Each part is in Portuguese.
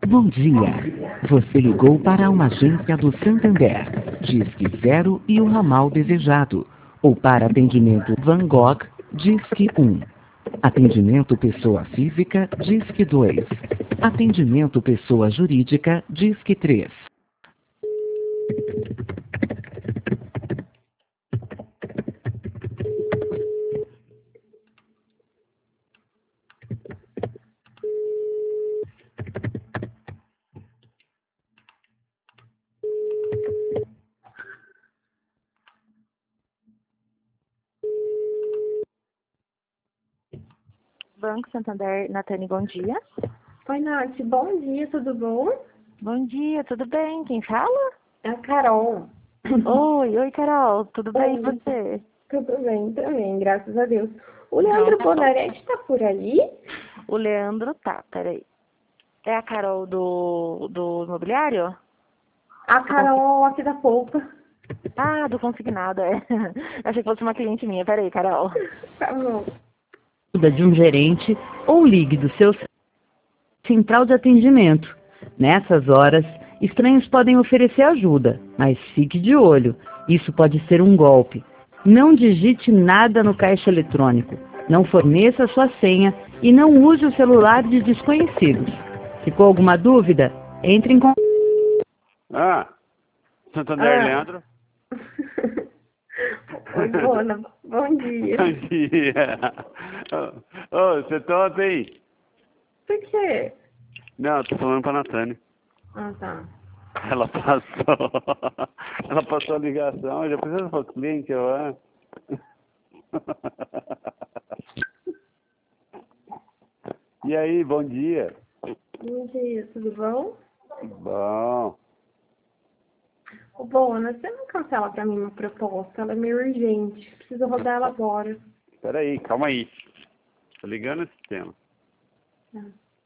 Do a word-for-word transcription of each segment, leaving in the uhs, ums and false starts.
Bom dia. Você ligou para uma agência do Santander. Disque zero e o ramal desejado. Ou para atendimento Van Gogh, Disque um. Atendimento pessoa física, Disque dois. Atendimento pessoa jurídica, Disque três. Banco Santander, Natane, bom dia. Oi, Nath, bom dia, tudo bom? Bom dia, tudo bem? Quem fala? É a Carol. Oi, oi, Carol, tudo bem e Oi. você? Tudo bem também, graças a Deus. O Leandro Bonaretti tá por aí? O Leandro tá, peraí. É a Carol do, do imobiliário? A Carol aqui da Polpa. Ah, do consignado, é. Achei que fosse uma cliente minha, peraí, Carol. Tá bom. De um gerente ou ligue do seu central de atendimento. Nessas horas, estranhos podem oferecer ajuda, mas fique de olho. Isso pode ser um golpe. Não digite nada no caixa eletrônico. Não forneça sua senha e não use o celular de desconhecidos. Ficou alguma dúvida? Entre em contato. Ah, Santander, Ah. Leandro. Oi, Bona, bom dia. Bom dia. Ô, ô, você toca aí? Por quê? Não, tô falando pra Natane. Ah, tá. Ela passou. Ela passou a ligação, já precisa for cliente, eu ah. E aí, bom dia. Bom dia, tudo bom? Bom. Ô, Bona, você não cancela pra mim uma proposta? Ela é meio urgente. Preciso rodar ela agora. Peraí, calma aí. Tô ligando esse sistema. Tá.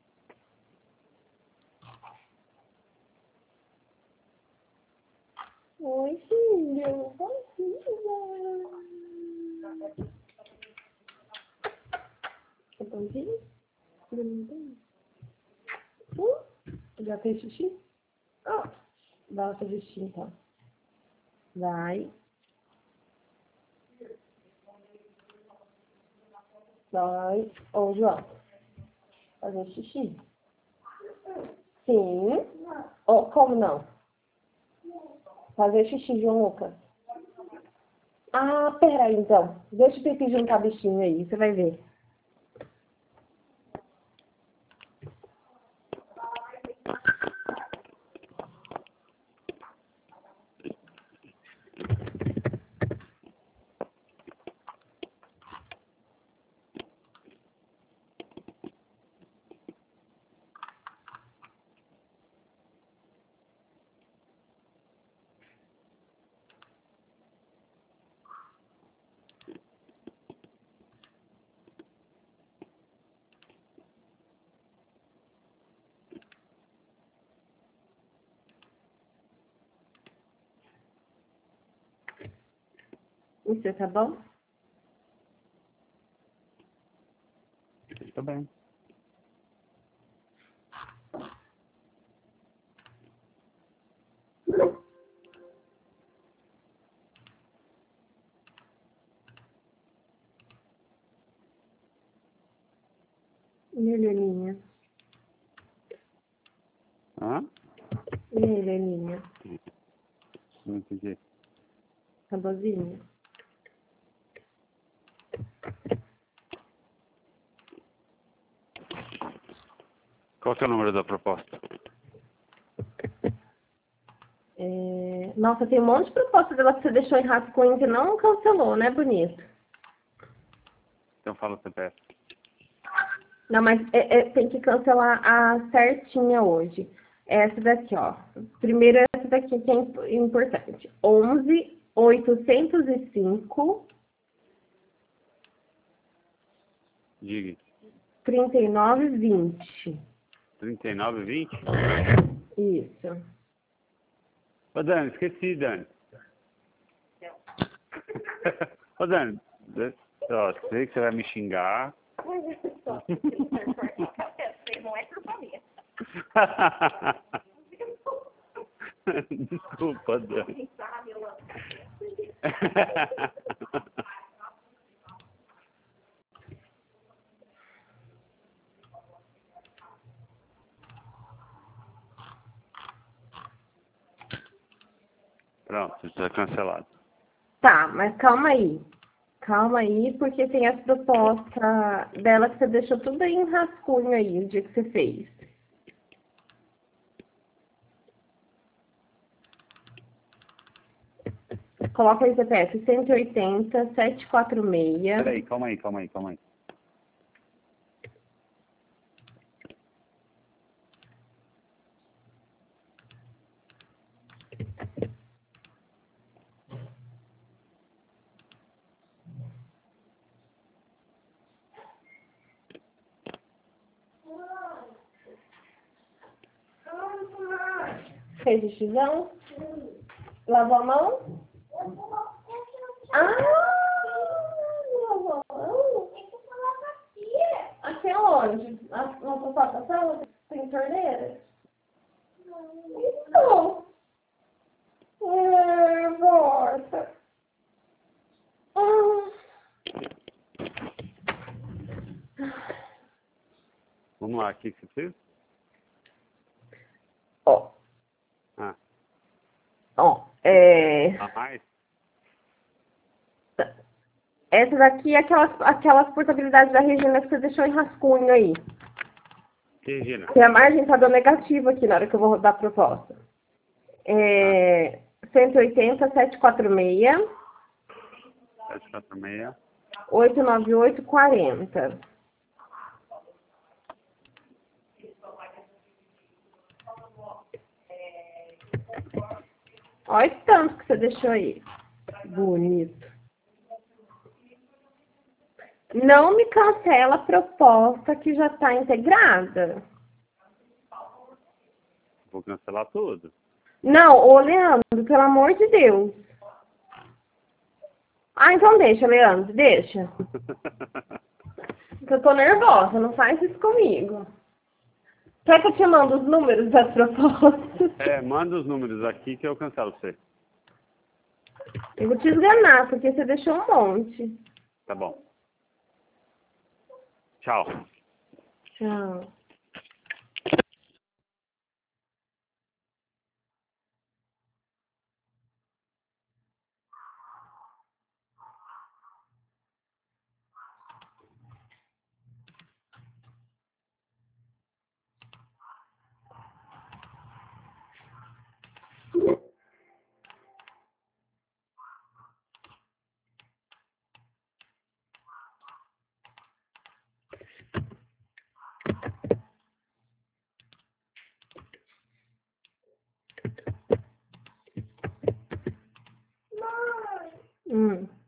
Oi, filho. Bom dia. Bom dia. Bom dia. Uh, já fez xixi? Ah, vai fazer xixi, então. Vai. Vai. Ô, João. Fazer xixi? Sim. Oh, como não? Fazer xixi, João Lucas. Ah, peraí, então. Deixa o Pipi juntar bichinho aí, você vai ver. Você tá bom? Tá bem. E a Heleninha? Hã? E a Heleninha? Não entendi. Tá boazinha? Qual que é o número da proposta? É... Nossa, tem um monte de proposta dela que você deixou em rascunho que não cancelou, né, bonito? Então fala o C P F. Não, mas é, é, tem que cancelar a certinha hoje. Essa daqui, ó. Primeiro essa daqui que é imp- importante. onze, oitocentos e cinco, Diga. trinta e nove, vinte. trinta e nove, vinte? Isso. Ô, Dani, esqueci, Dani. Ô, Dani, ó, sei que você vai me xingar. Não é culpa minha. Desculpa, Dani. Pronto, está cancelado. Tá, mas calma aí. Calma aí, porque tem as propostas dela que você deixou tudo aí em rascunho aí, o dia que você fez. Coloca aí C P F cento e oitenta, setecentos e quarenta e seis. Peraí, calma aí, calma aí, calma aí. Fez xixizão? Lavou a mão? Ah, lavou a mão? Aqui é onde? Na sua passada tem torneira? Então. É, volta. Ah. Vamos lá, o que você fez? Ó. Ah, Ó, é... a mais? Essa daqui é aquelas, aquelas portabilidades da Regina que você deixou em rascunho aí. Que, Regina? Que a margem tá dando negativo aqui na hora que eu vou rodar a proposta. É... cento e oitenta, setecentos e quarenta e seis. setecentos e quarenta e seis. oitocentos e noventa e oito, quarenta. Olha o tanto que você deixou aí. Bonito. Não me cancela a proposta que já está integrada. Vou cancelar tudo. Não, ô Leandro, pelo amor de Deus. Ah, então deixa, Leandro, deixa. Porque eu tô nervosa, não faz isso comigo. Quer que eu te mando os números das propostas? É, manda os números aqui que eu cancelo você. Eu vou te esganar, porque você deixou um monte. Tá bom. Tchau. Tchau. Hum.